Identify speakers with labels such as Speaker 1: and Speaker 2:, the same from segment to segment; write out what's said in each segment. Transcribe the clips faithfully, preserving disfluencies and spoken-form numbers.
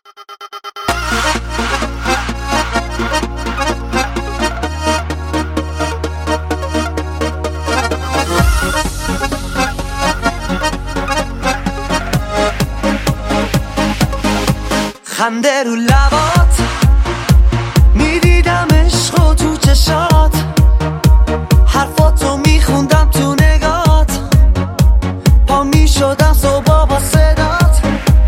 Speaker 1: خنده رو لبات میدیدم عشق و تو چشات، حرفاتو میخوندم تو نگات، پا میشدم صبح با صدات.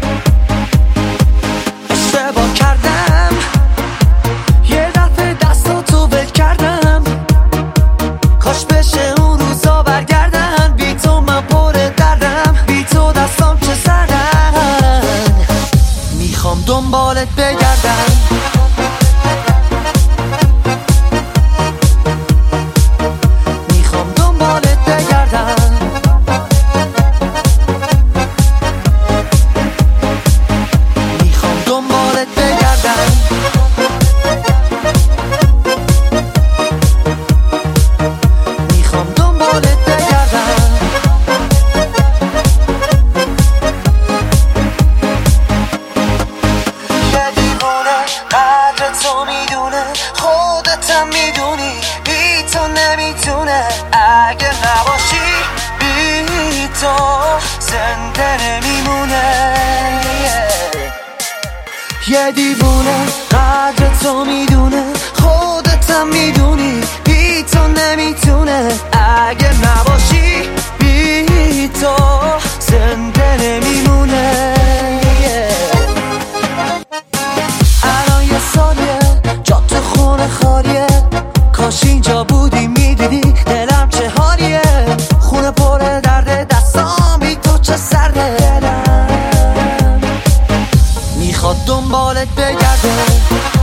Speaker 1: اشتباه کردم یه دفعه دستاتو ول کردم، کاش بشه اون روزا برگردن. بی تو من پر دردم، بی تو دستام چه سردن، میخوام دنبالت بگردم. میخوام دنبالت بگردم. میخوام دنبالت بگردم. میخوام دنبالت بگردم. یه دیوونه قدر تو میدونه، خودتم میدونی بی تو نمیتونه. اگه نباشی بی تو زنده نمیمونه. یه دیوونه قدر تو میدونه، خودتم میدونی بی تو نمیتونه. اگه نباشی بی تو زنده نمیمونه. الان یه سالیه جا تو خونه خالیه، کاش اینجا بودی میدیدی دلم چه حالیه. خونه پر درده، دستام بی تو چه سرده. دلم میخواد دنبالت بگرده.